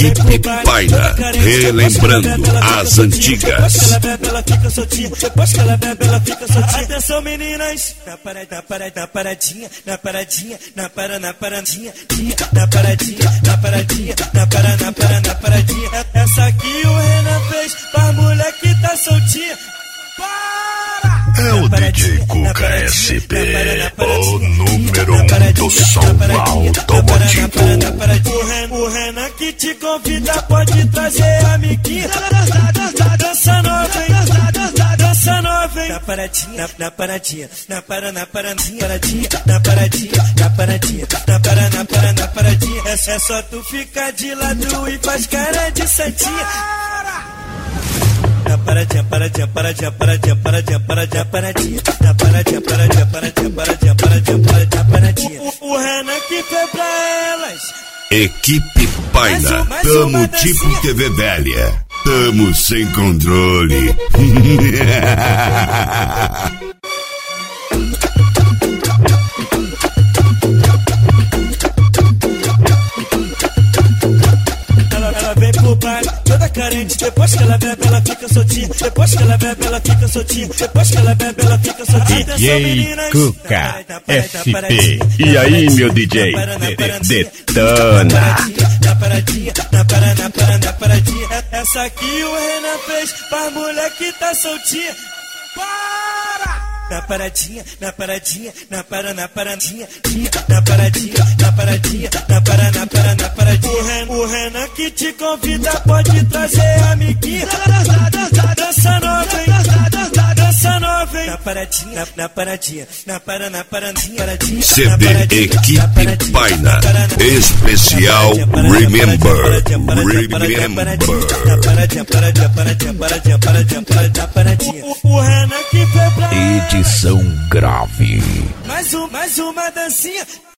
Equipe Paina, relembrando as antigas. Ela fica soltinha, depois que ela bebe, ela fica soltinha. Atenção, meninas, na paradinha, na paradinha, na paradinha, na paradinha, na paradinha, na paradinha. Essa aqui o Renan fez pra mulher que tá soltinha. É o DJ Cuca SP, o número 1 do som automotivo. O Renan que te convida pode trazer amiguinha. Dança nova, hein? Dança nova, hein? Na paradinha, na paradinha, na paradinha, na paradinha, na paradinha, na paradinha. É só tu ficar de lado e faz cara de santinha. Na paradinha, paradinha, paradinha, paradinha, paradinha, paradinha, paradinha, na paradinha, paradinha, paradinha, paradinha, paradinha, paradinha, paradinha. O Renan que foi pra elas. Equipe Paina, tamo tipo TV velha, tamo sem controle. Ela vem pro baile, toda carente. Depois que ela bebe, ela fica soltinha. Depois que ela bebe, ela fica soltinha. Depois que ela bebe, ela fica soltinha. DJ Cuca SP. E aí, meu DJ? Detona. Na paradinha, na paradinha. Essa aqui o Renan fez pra mulher que tá soltinha. Para! Na paradinha, na paradinha, na paradinha, na paradinha, na paradinha, na paradinha. O Renan que te convida pode trazer amiguinha. Dança nova, hein? Dança nova, hein? Na paradinha, na paradinha, na paradinha. CD Equipe Paina, especial Remember. O Renan que foi pra edição grave. mais uma dancinha.